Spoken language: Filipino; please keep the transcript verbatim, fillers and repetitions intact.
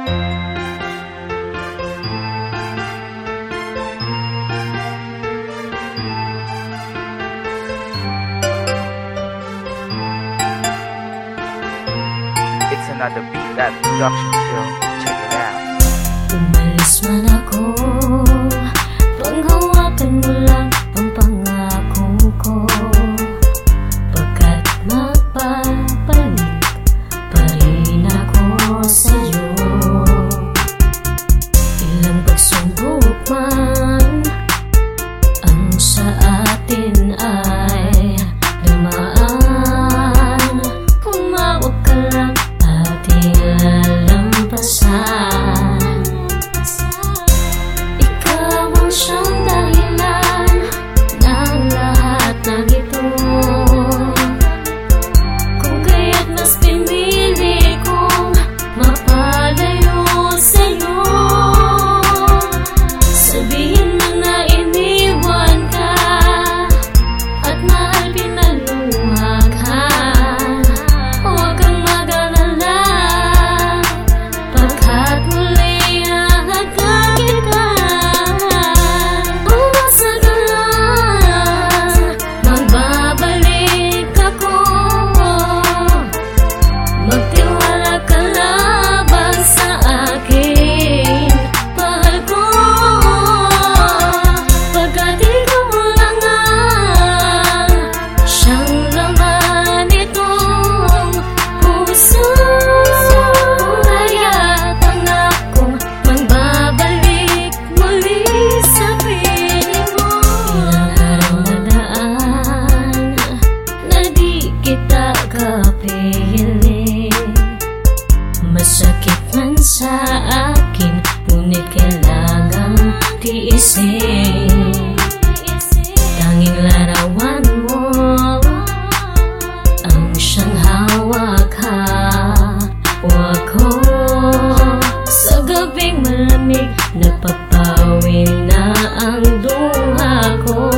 It's another beat that production show. Check it out. Umalis man ako, panghawakan mo lang ang pangako ko, pagkat magpapalit pa rin ako sa'yo. Ilang pagsubok man ang sa atin ay dumaan, humawak ka lang ating lalampasan. Ikaw ang siyang dahilan ng lahat ng ito, kung kaya't mas pinili kong mapalayo sa'yo. Sabihin mo na iniwan ka at mahal pinaluha ka, huwag kang mag-alala, pagkat muli hahagkan kita. Umasa ka lang, magbabalik ako, magtiwala ka labang sa akin, mahal ko, pagkat ikaw lang ang siyang laman nitong puso. Kaya pangakong magbabalik muli sa piling mo. Ilang araw na daan na di kita kapiling, masakit man sa akin, ngunit kailangang tiisin. Tanging larawan mo ang siyang hawak-hawak ko, sa gabing malamig napapawin na ang duha ko.